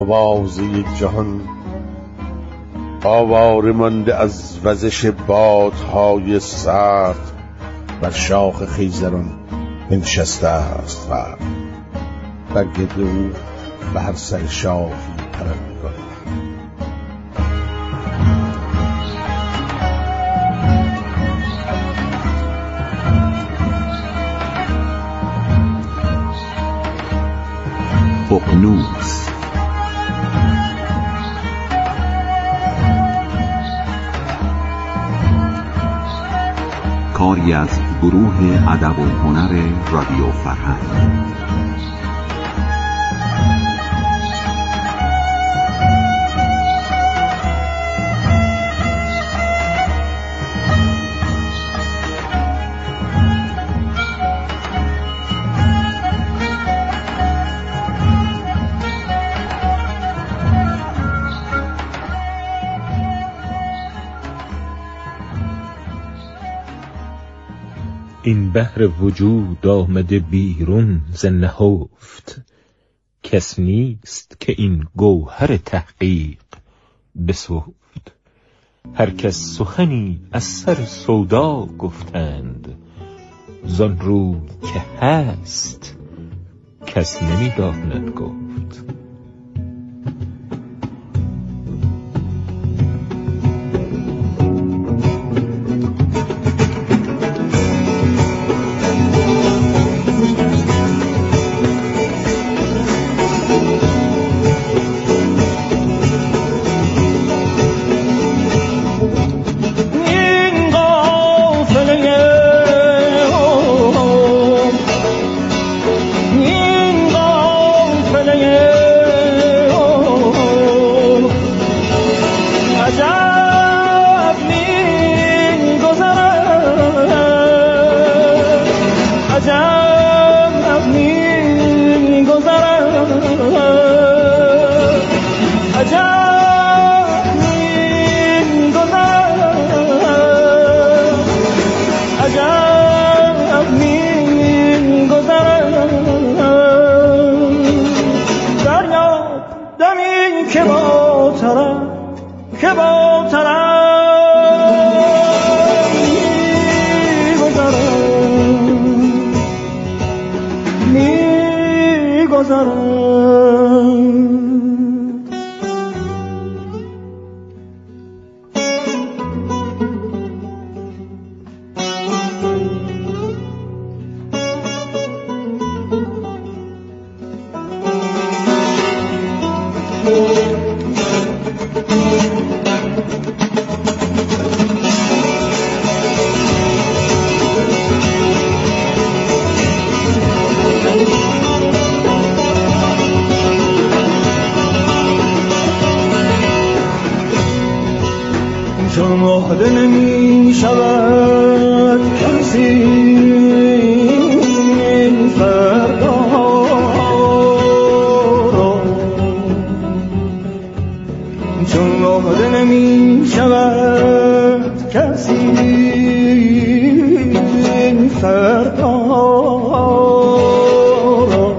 آوازه جهان آواره مانده از وزش بادهای سرد، بر شاخ خیزران بنشسته است فرد، بر گرد او به هر سر شاخی پرندگان. ققنوس کاری از گروه ادب و هنر رادیو فرهنگ. این بحر وجود آمده بیرون ز نهفت، کس نیست که این گوهر تحقیق بسفت. هر کس سخنی از سر سودا گفتند، زان رو که هست کس نمی‌داند گفت. شمرده نمی شود کسی این فردا را، شمرده نمی شود کسی این فردا را.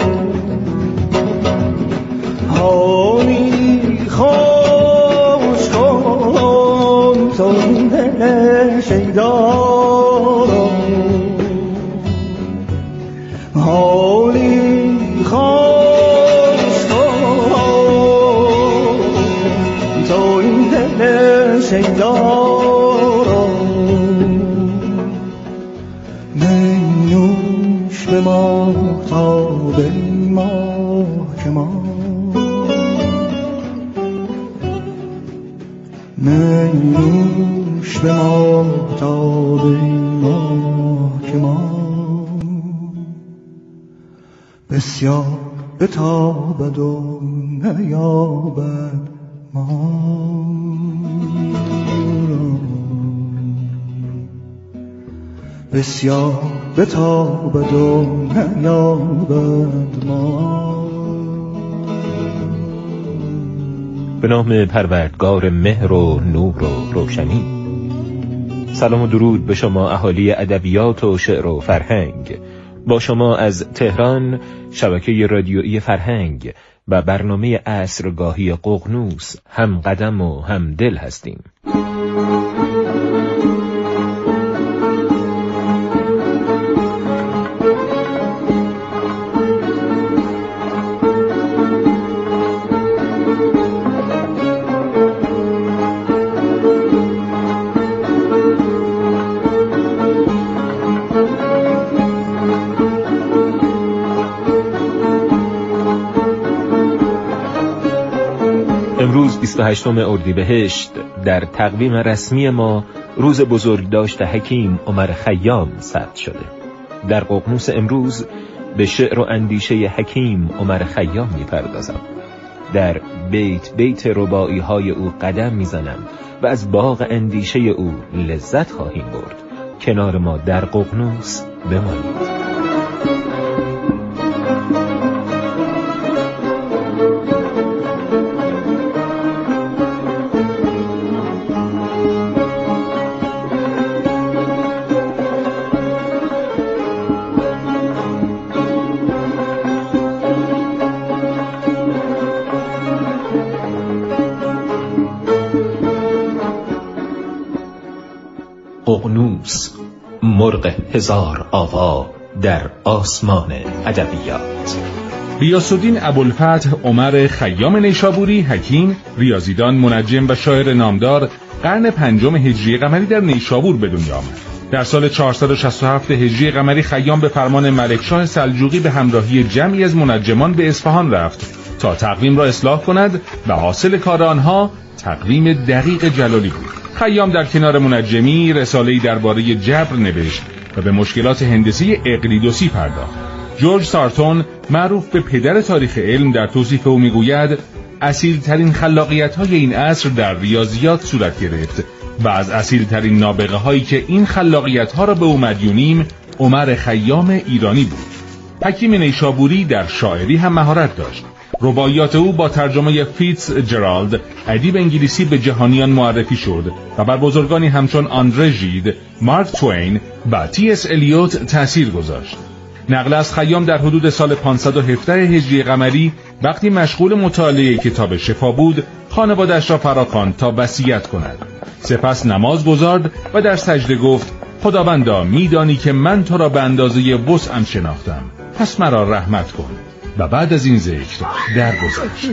حالی خوش کن تو دل شیدا را، حالی خوش کن تو این دل شیدا را. می نوش به ما تا به ما که ما، می نوش به ما تا به ما که ما، بسیار بتابد و نیابد ما را، بسیار بتابد و نیابد ما. به نام پروردگار مهر و نور و روشنی. سلام و درود به شما اهالی ادبیات و شعر و فرهنگ. با شما از تهران، شبکه رادیویی فرهنگ و برنامه عصرگاهی ققنوس هم قدم و هم دل هستیم. امروز 28 اردیبهشت در تقویم رسمی ما روز بزرگداشت حکیم عمر خیام ثبت شده. در ققنوس امروز به شعر و اندیشه حکیم عمر خیام می‌پردازم. در بیت بیت رباعی های او قدم می‌زنم و از باغ اندیشه او لذت خواهیم برد. کنار ما در ققنوس بمانید. ققنوس، مرغ هزار آوا در آسمان ادبیات. غیاث‌الدین ابوالفتح عمر خیام نیشابوری، حکیم، ریاضیدان، منجم و شاعر نامدار، قرن 5 هجری قمری در نیشابور به دنیا آمد. در سال 467 هجری قمری خیام به فرمان ملکشاه سلجوقی به همراهی جمعی از منجمان به اصفهان رفت تا تقویم را اصلاح کند و حاصل کار آنها تقویم دقیق جلالی بود. خیام در کنار منجمی رساله‌ای درباره جبر نوشت و به مشکلات هندسی اقلیدوسی پرداخت. جورج سارتون، معروف به پدر تاریخ علم، در توصیف او میگوید اصیل‌ترین خلاقیت‌های این عصر در ریاضیات صورت گرفت و از اصیل‌ترین نابغه‌هایی که این خلاقیت‌ها را به او مدیونیم عمر خیام ایرانی بود. حکیم نیشابوری در شاعری هم مهارت داشت. رباعیات او با ترجمه فیتز جرالد ادیب انگلیسی به جهانیان معرفی شد و بر بزرگانی همچون آندره ژید، مارک توین و تی اس الیوت تأثیر گذاشت. نقل از خیام در حدود سال 517 هجری قمری وقتی مشغول مطالعه کتاب شفا بود، خانواده‌اش را فراخواند تا وصیت کند. سپس نماز گزارد و در سجده گفت: خداوندا، میدانی که من تو را به اندازه وسعم شناختم، پس مرا رحمت کن. و بعد از این ذکر درگذشت.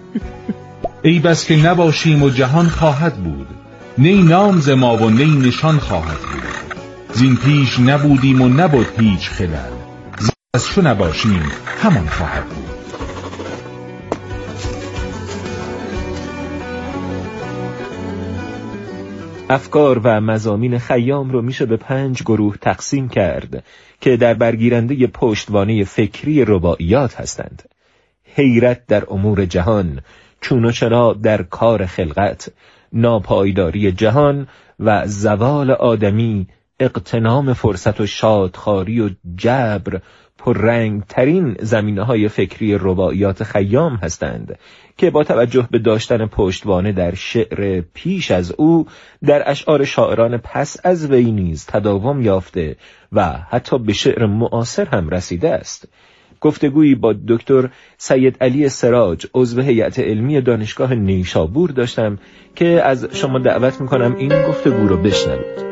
ای بس که نباشیم و جهان خواهد بود، نی نام ز ما و نی نشان خواهد بود. زین پیش نبودیم و نبود هیچ خلل، از چو نباشیم همان خواهد بود. افکار و مضامین خیام رو میشه به 5 گروه تقسیم کرد که در برگیرنده پشتوانه فکری رباعیات هستند: حیرت در امور جهان، چون و چرا در کار خلقت، ناپایداری جهان و زوال آدمی، اغتنام فرصت و شادخواری و جبر پررنگ ترین زمینه‌های فکری رباعیات خیام هستند که با توجه به داشتن پشتوانه در شعر پیش از او، در اشعار شاعران پس از وی نیز تداوم یافته و حتی به شعر معاصر هم رسیده است. گفتگویی با دکتر سید علی سراج، عضو هیئت علمی دانشگاه نیشابور داشتم که از شما دعوت میکنم این گفتگو رو بشنوید.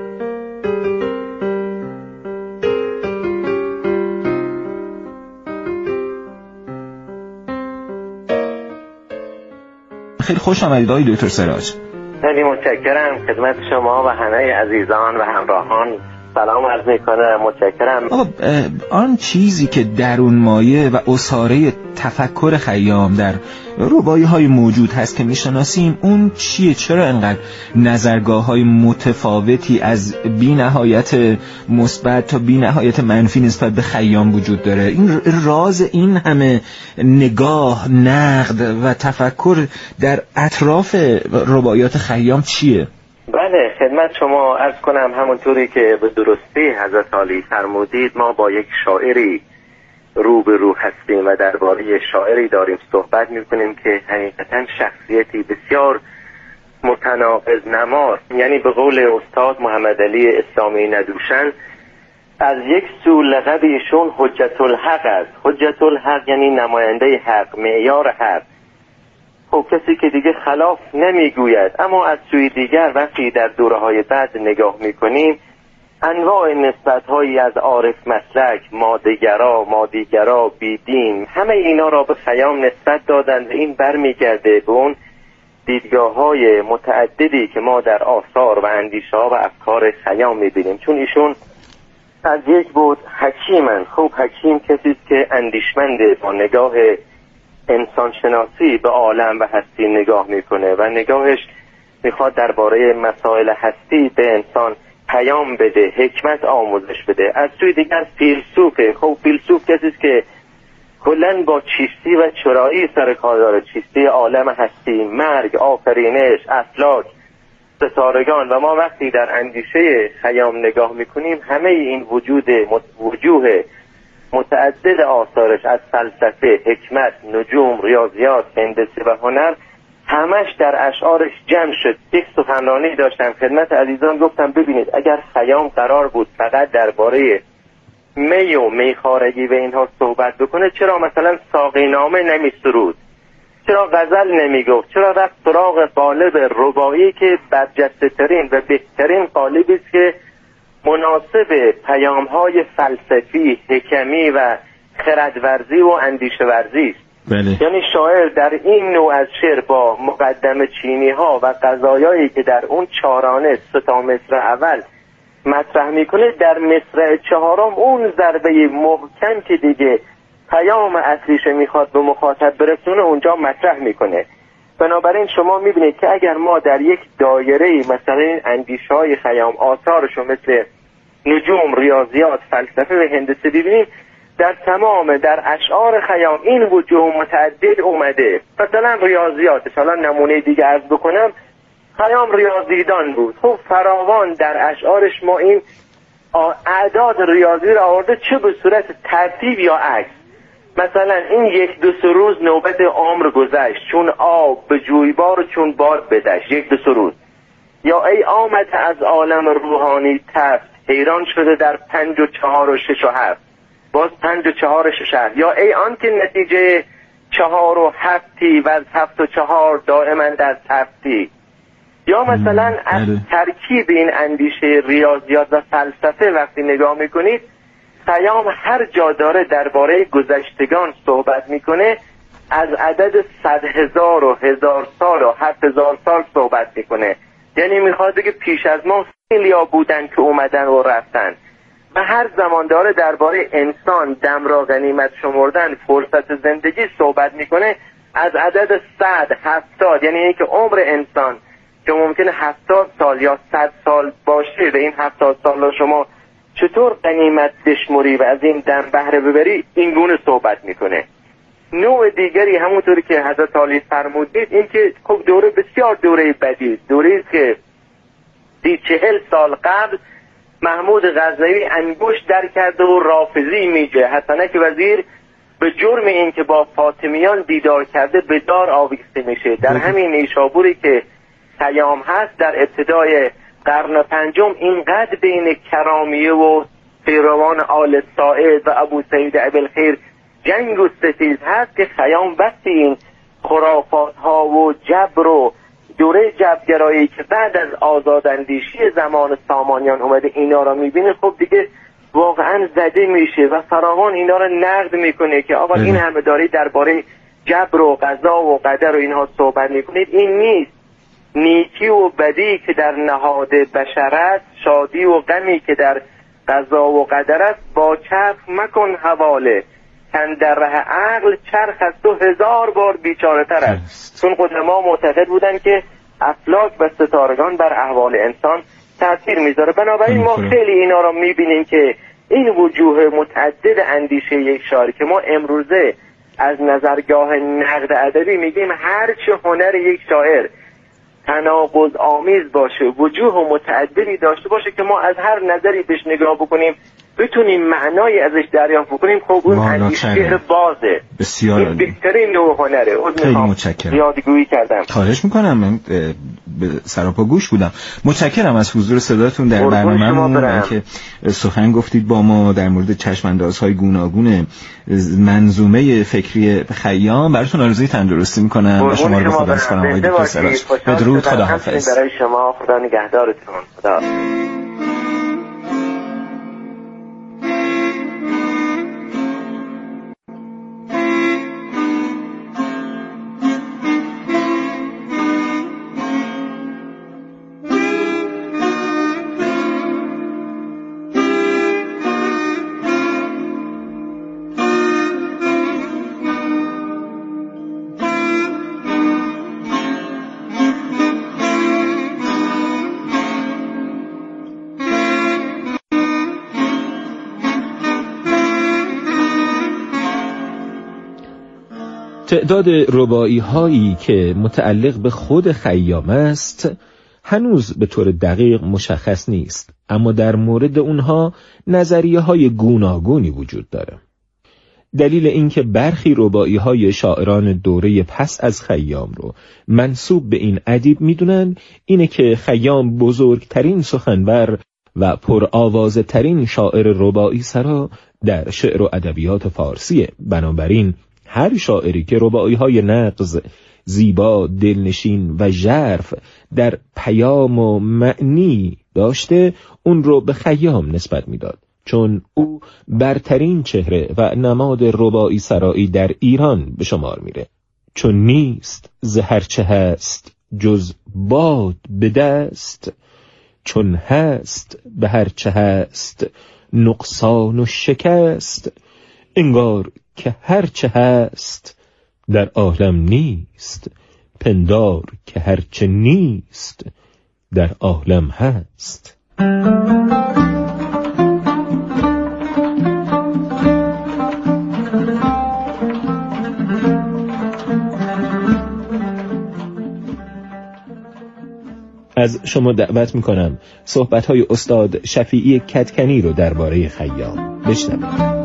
خیلی خوش آمدید آقای دکتر سراج. خیلی متشکرم خدمت شما و همه عزیزان و همراهان سلام عرض میکنم. متشکرم. آن چیزی که درون مایه و اساره تفکر خیام در رباعی‌های موجود هست که میشناسیم، اون چیه؟ چرا انقدر نظرگاه‌های متفاوتی از بی نهایت مثبت تا بی نهایت منفی نسبت به خیام وجود داره؟ این راز این همه نگاه، نقد و تفکر در اطراف رباعیات خیام چیه؟ بله خدمت شما عرض کنم همونطوری که به درستی حضرت عالی فرمودید، ما با یک شاعری روبرو هستیم و درباره شاعری داریم صحبت میکنیم که حقیقتا شخصیتی بسیار متناقض نما، یعنی به قول استاد محمد علی اسلامی ندوشن از یک سو لقب ایشون حجت الحق است. حجت الحق یعنی نماینده حق، معیار حق. خب کسی که دیگه خلاف نمیگوید. اما از سوی دیگر وقتی در دوره‌های بعد نگاه میکنیم انواع نسبت‌هایی از عارف مسلک، مادیگرا، بیدین، همه اینا را به خیام نسبت دادند. این برمیگرده به اون دیدگاه‌های متعددی که ما در آثار و اندیشه‌ها و افکار خیام می‌بینیم. چون ایشون از یک بود حکیمن. خب حکیم کسی است که اندیشمنده، با نگاه انسانشناسی به عالم و هستی نگاه میکنه و نگاهش میخواد درباره مسائل هستی به انسان پیام بده، حکمت آموزش بده. از سوی دیگر فیلسوفه. خب فیلسوف کسی است که کلاً با چیستی و چرایی سر کار داره، چیستی عالم هستی، مرگ، آفرینش، افلاک، ستارگان. و ما وقتی در اندیشه خیام نگاه میکنیم همه این وجوه متعدد آثارش از فلسفه، حکمت، نجوم، ریاضیات، هندسه و هنر همش در اشعارش جمع شد. یک سخنرانی داشتم خدمت عزیزان، گفتم ببینید اگر خیام قرار بود فقط درباره می و میخارگی و اینها صحبت بکنه، چرا مثلا ساقی نامه نمی سرود؟ چرا غزل نمی گفت؟ چرا رفت سراغ قالب رباعی که برجسته ترین و بهترین قالبی است که مناسب پیام‌های فلسفی، حکمی و خردورزی و اندیشه ورزی است. بله. یعنی شاعر در این نوع از شعر با مقدمه چینی‌ها و قضایایی که در اون چارانه 3 مصر اول مطرح میکنه، در مصرع 4 اون ضربه محکم که دیگه پیام اصلیش میخواد به مخاطب برسونه اونجا مطرح میکنه. بنابراین شما میبینید که اگر ما در یک دایره مثلا این اندیشه‌های خیام آثارشو مثل نجوم، ریاضیات، فلسفه و هندسه ببینیم، در تمام در اشعار خیام این وجوه متعدد اومده. مثلا ریاضیاتش، حالا نمونه دیگه عرض بکنم، خیام ریاضیدان بود. خب فراوان در اشعارش ما این اعداد ریاضی را آورده، چه به صورت ترتیب یا عکس. مثلا این 1-2 روز نوبت عمر گذشت، چون آب به جویبار و چون باد بدشت، 1-2 روز. یا ای آمده از عالم روحانی تفت، حیران شده در 5 و 4 و 6 و 7، باز 5 و 4 و 6 و 7. یا ای آن که نتیجه 4 و 7 و از 7 و 4 دائما در تفتی. یا مثلا از ترکیب این اندیشه ریاضیات و فلسفه وقتی نگاه میکنید، خیام هر جا داره درباره گذشتگان صحبت میکنه، از عدد 100,000 و 1000 سال و 7000 سال صحبت میکنه. یعنی میخواد بگه پیش از ما خیلیا بودن که اومدن و رفتن. و هر زمان داره درباره انسان دم را غنیمت شمردن، فرصت زندگی صحبت میکنه، از عدد 100 70، یعنی اینکه عمر انسان که ممکنه 70 سال یا 100 سال باشه و این 70 سال رو شما چطور غنیمت بشمری و از این دم بهره ببری، این گونه صحبت میکنه. نوع دیگری همونطوری که حضرت علی فرمودید، این که خب دوره بسیار دوره بدی، دوره است که 40 سال قبل محمود غزنوی انگشت در کرده و رافضی میگه حسنک وزیر به جرم این که با فاطمیان دیدار کرده به دار آویخته میشه. در همین نیشابوری که خیام هست در ابتدای قرن 5 اینقدر بین کرامیه و پیروان آل ساعد و ابو سعید ابوالخیر جنگ و ستیز هست که خیام وقتی این خرافات ها و جبر و دوره جبرگرایی که بعد از آزاداندیشی زمان سامانیان اومده اینا را میبینه، خب دیگه واقعا زده میشه و فراوان اینا را نقد میکنه که آقا این همه داری درباره جبر و قضا و قدر و اینها صحبت میکنید، این نیست. نیکی و بدی که در نهاد بشرت، شادی و غمی که در قضا و قدر است، با چرخ مکن حواله، کن در ره عقل چرخ از 2000 بار بیچاره تر است. چون قدما معتقد بودن که افلاک و ستارگان بر احوال انسان تأثیر میذاره. بنابراین ما خیلی اینا رو میبینیم که این وجوه متعدد اندیشه یک شاعر که ما امروزه از نظرگاه نقد ادبی میگیم هر چه هنر یک شاعر تناقض آمیز باشه، وجوه متعددی داشته باشه که ما از هر نظری بهش نگاه بکنیم بتونیم معنای ازش دریافت بکنیم، خب اون اندیشه بازه. بسیار این بهترین نوع هنره. خیلی متشکرم. یادگویی کردم. خواهش میکنم. به سراپا گوش بودم. متشکرم از حضور صداتون در برنامه‌مون که سخن گفتید با ما در مورد چشم‌اندازهای گوناگون منظومه فکری خیام. براتون آرزوی تندرستی می‌کنم و شما رو به خدا می‌سپارم آقای دکتر سراج. بدرود، خداحافظ. برای شما، خدا نگهدارتون. خدا. تعداد رباعی هایی که متعلق به خود خیام است هنوز به طور دقیق مشخص نیست، اما در مورد اونها نظریه های گوناگونی وجود داره. دلیل اینکه برخی رباعی های شاعران دوره پس از خیام رو منسوب به این ادیب میدونن اینه که خیام بزرگترین سخنور و پرآوازه ترین شاعر رباعی سرا در شعر و ادبیات فارسیه. بنابراین هر شاعری که رباعی‌های نغز، زیبا، دلنشین و ژرف در پیام و معنی داشته اون رو به خیام نسبت میداد، چون او برترین چهره و نماد رباعی سرایی در ایران به شمار میره. چون نیست ز هرچه هست جز باد به دست، چون هست به هرچه هست نقصان و شکست، انگار که هرچه هست در عالم نیست، پندار که هرچه نیست در عالم هست. از شما دعوت میکنم صحبت‌های استاد شفیعی کدکنی رو درباره خیام بشنوید.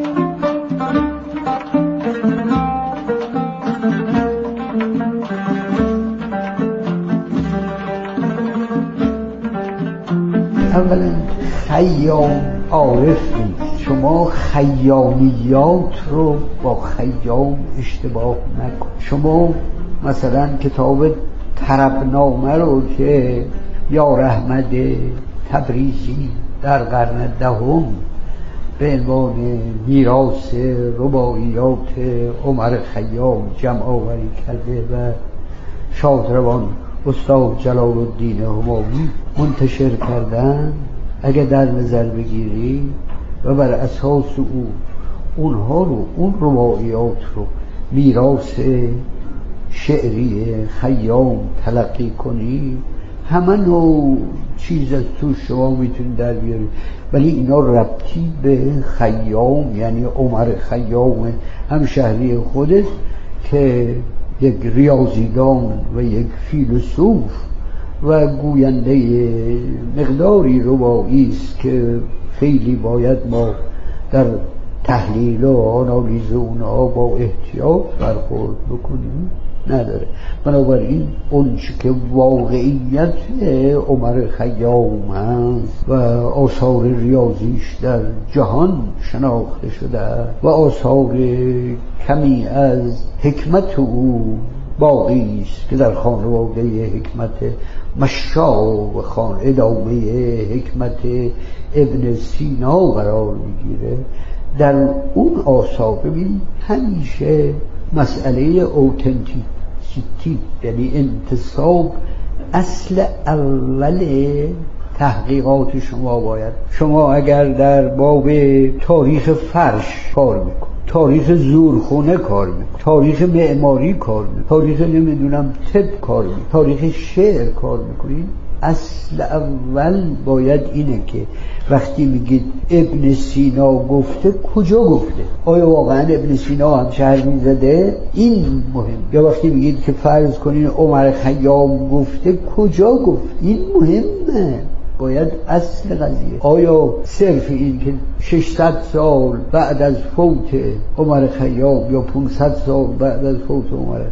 اولا خیام عارف نیست. شما خیامیات رو با خیام اشتباه نکن. شما مثلا کتاب طربنامه رو که یار احمد تبریزی در قرن دهم به عنوان میراث رباعیات عمر خیام جمع آوری کرده و شادروان استاد جلال الدین همایی منتشر کردن، اگه در نظر بگیری و بر اساس اونها رو، اون رباعیات رو میراث شعری خیام تلقی کنی، همه نوع چیز از تو شما میتونی در بیاری، ولی اینا ربطی به خیام یعنی عمر خیام همشهری خودت که یک ریاضیدان و یک فیلسوف و گوینده مقداری رباعی است که خیلی باید ما در تحلیل و آنالیز اونها با احتیاط برخورد بکنیم نداره. بنابراین اون که واقعیت عمر خیام هست و آثار ریاضیش در جهان شناخته شده و آثار کمی از حکمت او باقی است که در خانواده حکمت مشاب خان ادامه حکمت ابن سینا قرار میگیره. در اون آثار ببین همیشه مسئله اوتنتیسیتی یعنی انتساب اصل اول تحقیقات شما باید. شما اگر در باب تاریخ فرش کار میکن، تاریخ زورخونه کار میکن، تاریخ معماری کار میکن، تاریخ نمیدونم طب کار میکن، تاریخ شعر کار میکنین، اصل اول باید اینه که وقتی میگید ابن سینا گفته کجا گفته؟ آیا واقعا ابن سینا هم شهر میزده؟ این مهم. یا وقتی میگید که فرض کنین عمر خیام گفته کجا گفت؟ این مهمه. باید اصل قضیه آیا صرف این که 600 سال بعد از فوت عمر خیام یا 500 سال بعد از فوت عمر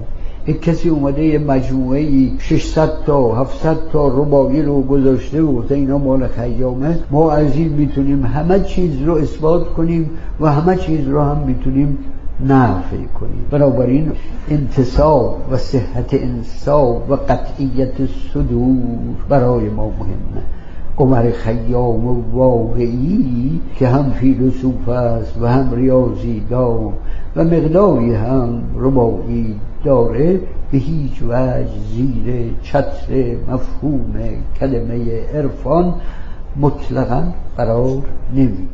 یک کسی اومده یه مجموعه 600 تا 700 تا رباعی رو گذاشته و گفته اینا مال خیامه، ما از این میتونیم همه چیز رو اثبات کنیم و همه چیز رو هم میتونیم نفی کنیم. بنابراین انتصاب و صحت انصاب و قطعیت صدور برای ما مهمه. عمر خیام واقعی که هم فیلسوف است و هم ریاضیدان و مقداری هم رباعی داره، به هیچ وجه زیر چتر مفهوم کلمه عرفان مطلقاً قرار نمیگیره.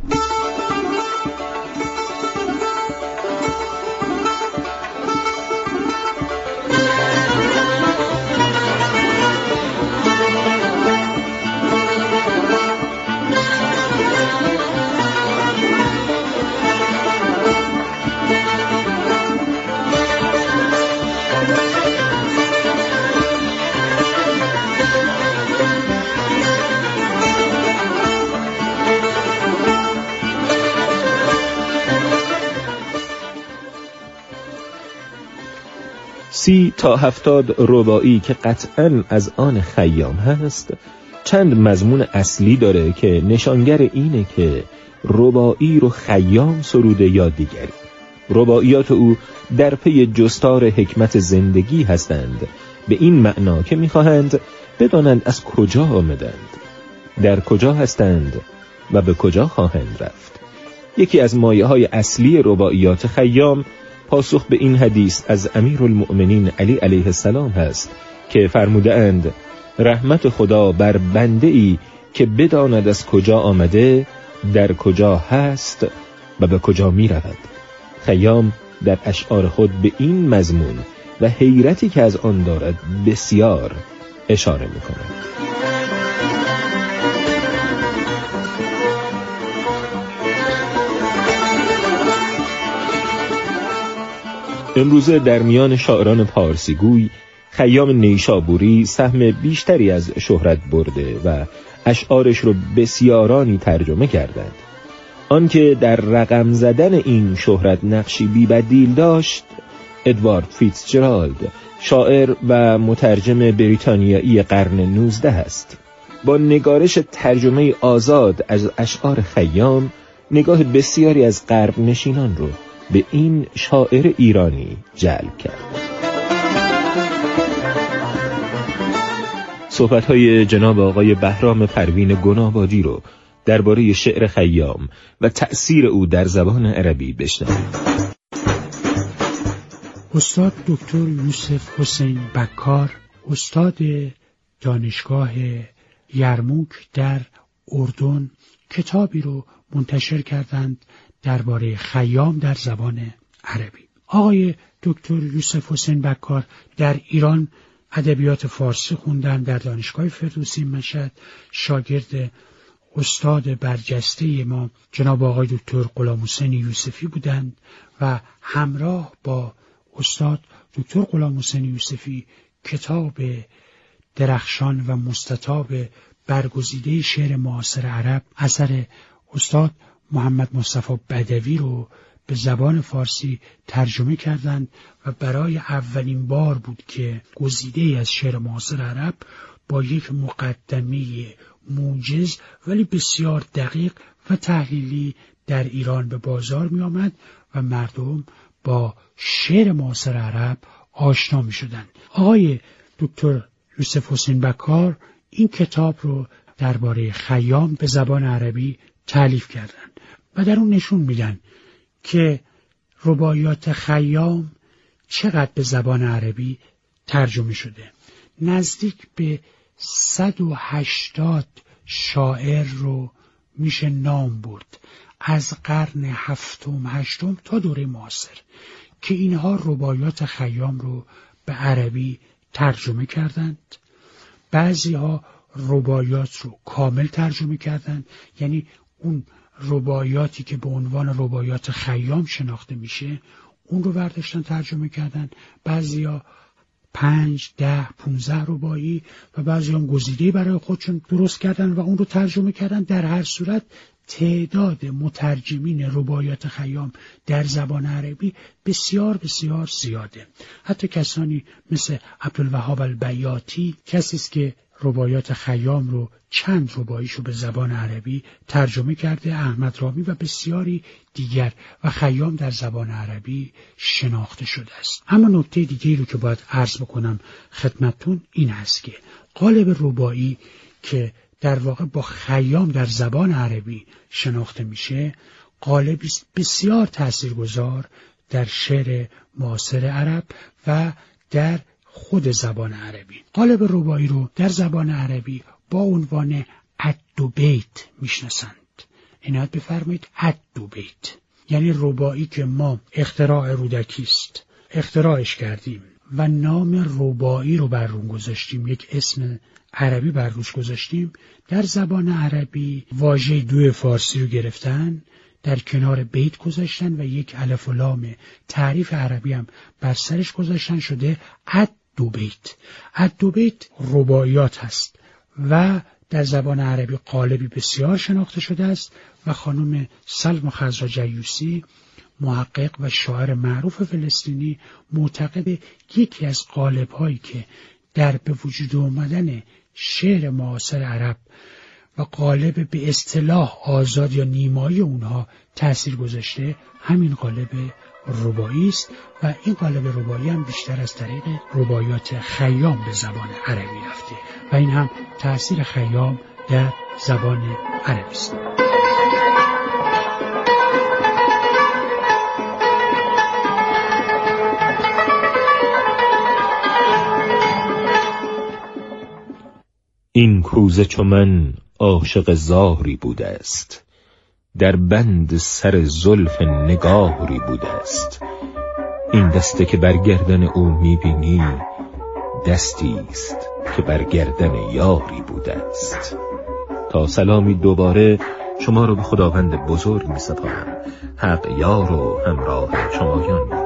سی تا 70 رباعی که قطعاً از آن خیام هست چند مضمون اصلی داره که نشانگر اینه که رباعی رو خیام سروده یا دیگری. رباعیات او در پی جستار حکمت زندگی هستند، به این معنا که می‌خواهند بدانند از کجا آمدند، در کجا هستند و به کجا خواهند رفت. یکی از مایه‌های اصلی رباعیات خیام پاسخ به این حدیث از امیرالمؤمنین علی علیه السلام هست که فرموده اند رحمت خدا بر بنده ای که بداند از کجا آمده، در کجا هست و به کجا می رود. خیام در اشعار خود به این مضمون و حیرتی که از آن دارد بسیار اشاره می کند. امروزه در میان شاعران پارسیگوی خیام نیشابوری سهم بیشتری از شهرت برده و اشعارش رو بسیارانی ترجمه کردند. آنکه در رقم زدن این شهرت نقشی بی‌بدیل داشت ادوارد فیتزجرالد، شاعر و مترجم بریتانیایی قرن 19 است. با نگارش ترجمه آزاد از اشعار خیام نگاه بسیاری از غرب نشینان رو به این شاعر ایرانی جلب کرد. صحبت‌های جناب آقای بهرام پروین گنابادی رو درباره شعر خیام و تأثیر او در زبان عربی بشنویم. استاد دکتر یوسف حسین بکار، استاد دانشگاه یرموک در اردن، کتابی رو منتشر کردند درباره خیام در زبان عربی. آقای دکتر یوسف حسین بکار در ایران ادبیات فارسی خوندن، در دانشگاه فردوسی مشهد شاگرد استاد برجسته ما جناب آقای دکتر غلامحسین یوسفی بودند و همراه با استاد دکتر غلامحسین یوسفی کتاب درخشان و مستطاب برگزیده شعر معاصر عرب اثر استاد محمد مصطفی بدوی رو به زبان فارسی ترجمه کردند و برای اولین بار بود که گزیده از شعر معاصر عرب با یک مقدمه موجز ولی بسیار دقیق و تحلیلی در ایران به بازار می آمد و مردم با شعر معاصر عرب آشنا می شدند. آقای دکتر یوسف حسین بکار این کتاب رو درباره خیام به زبان عربی تألیف کردند و در اون نشون میدن که رباعیات خیام چقدر به زبان عربی ترجمه شده. نزدیک به 180 شاعر رو میشه نام برد از قرن هفتم هشتم تا دوره معاصر که اینها رباعیات خیام رو به عربی ترجمه کردند. بعضی ها رباعیات رو کامل ترجمه کردند، یعنی اون رباعیاتی که به عنوان رباعیات خیام شناخته میشه اون رو برداشتن ترجمه کردن. بعضیا 5 10 15 رباعی و بعضی هم گزیده برای خودشون درست کردن و اون رو ترجمه کردن. در هر صورت تعداد مترجمین رباعیات خیام در زبان عربی بسیار بسیار زیاده. حتی کسانی مثل عبدالوهاب البیاتی، کسی است که رباعیات خیام رو چند رباعیشو به زبان عربی ترجمه کرده، احمد رامی و بسیاری دیگر، و خیام در زبان عربی شناخته شده است. اما نکته دیگری رو که باید عرض بکنم خدمتتون این هست که قالب رباعی که در واقع با خیام در زبان عربی شناخته میشه، قالبی است بسیار تاثیرگذار در شعر معاصر عرب و در خود زبان عربی. قالب رباعی رو در زبان عربی با عنوان الدبیت میشناسند. عنایت بفرمایید، الدبیت یعنی رباعی که ما اختراع رودکی است، اختراعش کردیم و نام رباعی رو بر اون گذاشتیم، یک اسم عربی بر روش گذاشتیم. در زبان عربی واژه دو فارسی رو گرفتن، در کنار بیت گذاشتن و یک الف و لام تعریف عربی هم بر سرش گذاشتن، شده الدبیت. الدبیت رباعیات هست و در زبان عربی قالبی بسیار شناخته شده است و خانم سلم خضرجیوسی، محقق و شاعر معروف فلسطینی، معتقد یکی از قالب‌هایی که در به وجود آمدن شعر معاصر عرب و قالب به اصطلاح آزاد یا نیمایی اونها تأثیر گذاشته همین قالب رباعی است و این قالب رباعی هم بیشتر از طریق رباعیات خیام به زبان عربی رفته و این هم تأثیر خیام در زبان عربی است. این کوزه چو من عاشق زاری بوده است، در بند سر زلف نگاری بوده است. این دسته که بر گردن او میبینی، دستی است که بر گردن یاری بوده است. تا سلامی دوباره شما رو به خداوند بزرگ میسپارم. حق یار و همراه شمایان باد.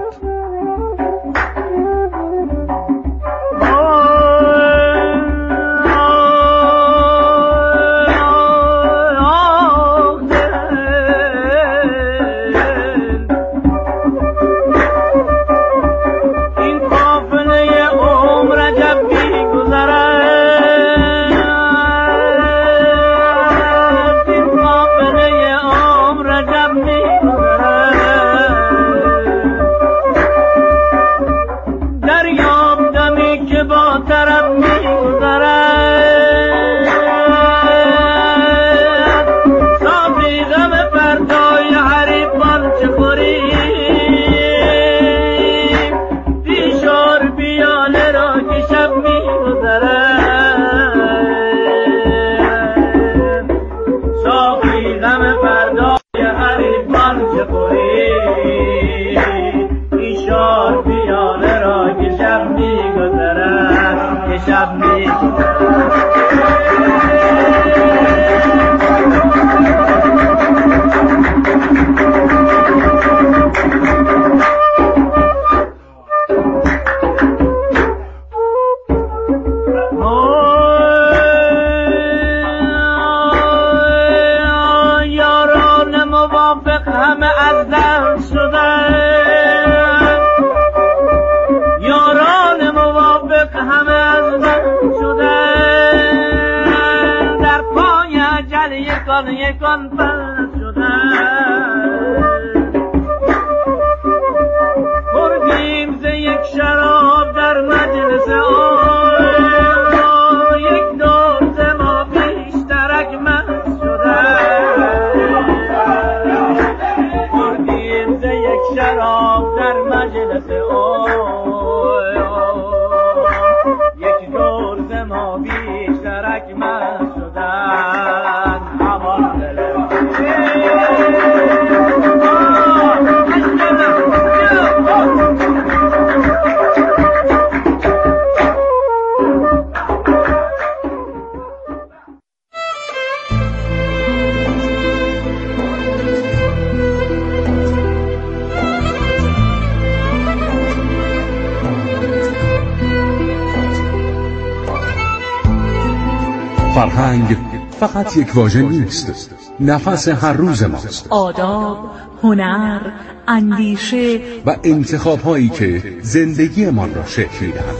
فرهنگ فقط یک واژه نیست، نفس هر روز ماست. آداب، هنر، اندیشه و انتخاب‌هایی که زندگیمان را شکل می‌دهند.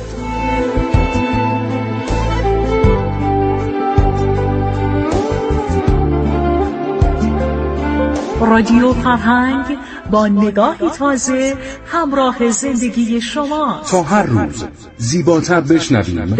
رادیو فرهنگ با نگاهی تازه همراه زندگی شما تا هر روز زیباتر بشنویم